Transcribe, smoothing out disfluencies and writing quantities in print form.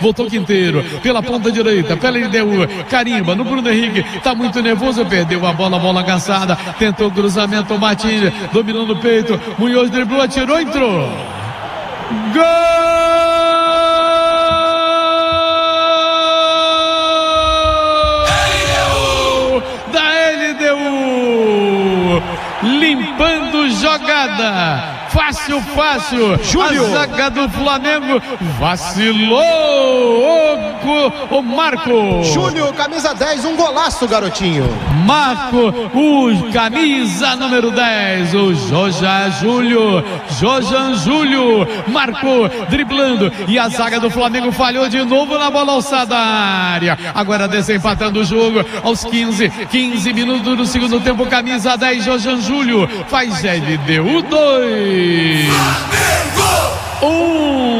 voltou Quinteiro, pela ponta direita, pela LDU, carimba no Bruno Henrique, tá muito nervoso, perdeu a bola cansada, tentou o cruzamento, Martins dominou no peito, Munhoz driblou, atirou, entrou. Gol da LDU, limpando jogada. Fácil, Júlio. A zaga do Flamengo vacilou. O Marco. Júlio, camisa 10, um golaço, garotinho. Marco, o camisa número 10, o Jojan Júlio. Marco driblando e a zaga do Flamengo falhou de novo na bola alçada área. Agora desempatando o jogo aos 15 minutos do segundo tempo. Camisa 10, Jojan Júlio faz LDU 2. 1.